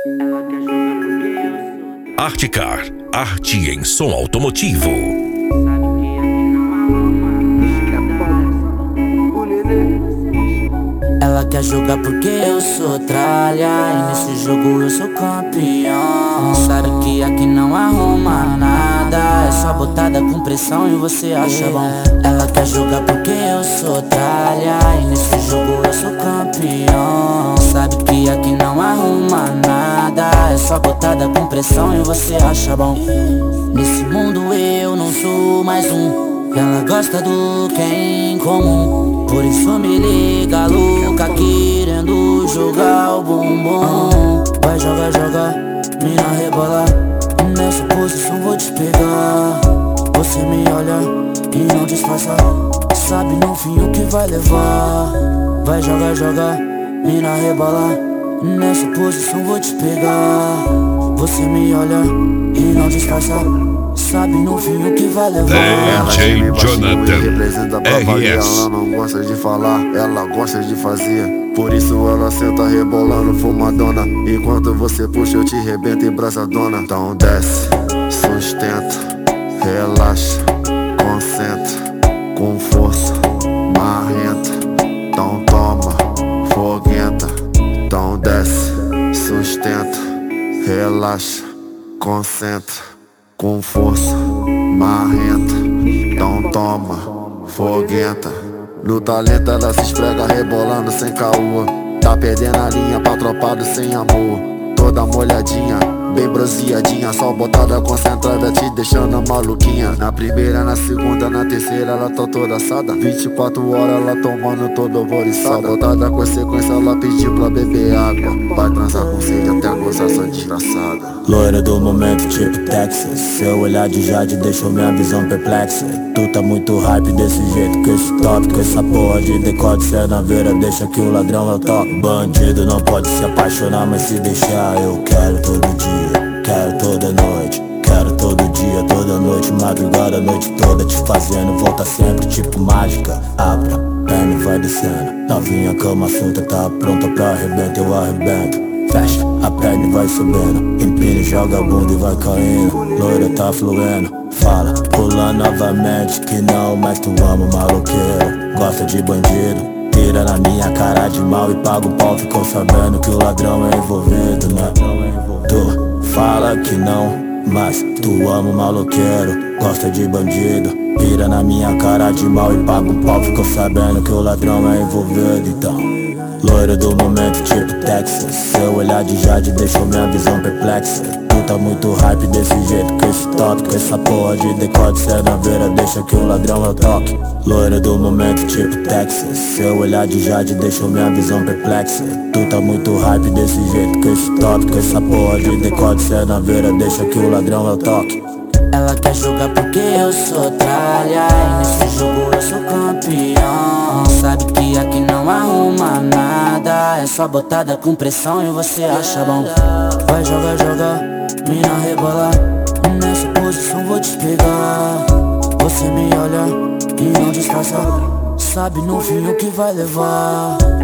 Artecar, arte em som automotivo. Ela quer jogar porque eu sou tralha, e nesse jogo eu sou campeão. Sabe que aqui não arruma nada, é só botada com pressão e você acha bom. Ela quer jogar porque eu sou tralha, e nesse jogo eu sou campeão. Sabe que aqui não arruma nada, é só botada com pressão e você acha bom. Nesse mundo eu não sou mais um, ela gosta do que é incomum. Por isso me liga louca, querendo jogar o bumbum. Vai jogar, jogar, mina rebolar, nessa posição vou te pegar. Você me olha e não disfarça, sabe no fim o que vai levar. Vai jogar, jogar, mina rebolar, nessa posição vou te pegar. Você me olha e não disfarça, sabe no fim o que vai levar. DJ Jonathan representa a prova e RS. ela não gosta de falar, ela gosta de fazer. Por isso ela senta rebolando fumadona, enquanto você puxa eu te rebento em braçadona. Então desce, sustenta, relaxa, concentra, com força, marrenta. Então toma, foguenta. Então desce, sustenta, relaxa, concentra, com força, marrenta. Então toma, foguenta. No talento ela se esfrega rebolando sem caô. Tá perdendo a linha pra tropado sem amor. Toda molhadinha, bem bronzeadinha, só botada concentrada te deixando maluquinha. Na primeira, na segunda, na terceira ela tá toda assada. 24 horas ela tomando toda alvoriçada. Só botada com sequência ela pediu pra beber água. Vai transar com sede até gozar essa desgraçada. Loira do momento tipo Texas, seu olhar de jade deixou minha visão perplexa. Tu tá muito hype desse jeito, com esse tópico, essa porra de decote, cê na veira, deixa que o ladrão eu toque. Bandido não pode se apaixonar, mas se deixar eu quero todo dia, quero toda noite, quero todo dia, toda noite, madrugada, a noite toda te fazendo volta sempre tipo mágica. Abra, perna e vai descendo, novinha cama fruta, tá pronta pra arrebento, eu arrebento. Fecha a perna e vai subindo, empina e joga a bunda e vai caindo. Loira tá fluindo, fala, pula novamente que não, mas tu ama o maloqueiro. Gosta de bandido, tira na minha cara de mal e paga o pau. Ficou sabendo que o ladrão é envolvido, né? Tu fala que não, mas tu ama o maloqueiro. Gosta de bandido, tira na minha cara de mal e paga o pau. Ficou sabendo que o ladrão é envolvido, então. Loira do momento tipo Texas, seu olhar de jade deixou minha visão perplexa. Tu tá muito hype desse jeito, com esse tópico, essa porra de decote, cê na veira, deixa que o ladrão eu toque. Loira do momento tipo Texas, seu olhar de jade deixou minha visão perplexa. Tu tá muito hype desse jeito, com esse tópico, essa porra de decote, cê na veira, deixa que o ladrão eu toque. Ela quer jogar porque eu sou tralha, e nesse jogo eu sou campeão. Sabe que aqui não arruma nada, é só botada com pressão e você acha bom. Vai jogar, jogar, mina rebolar, nessa posição vou te pegar. Você me olha e não disfarça, sabe no fim o que vai levar.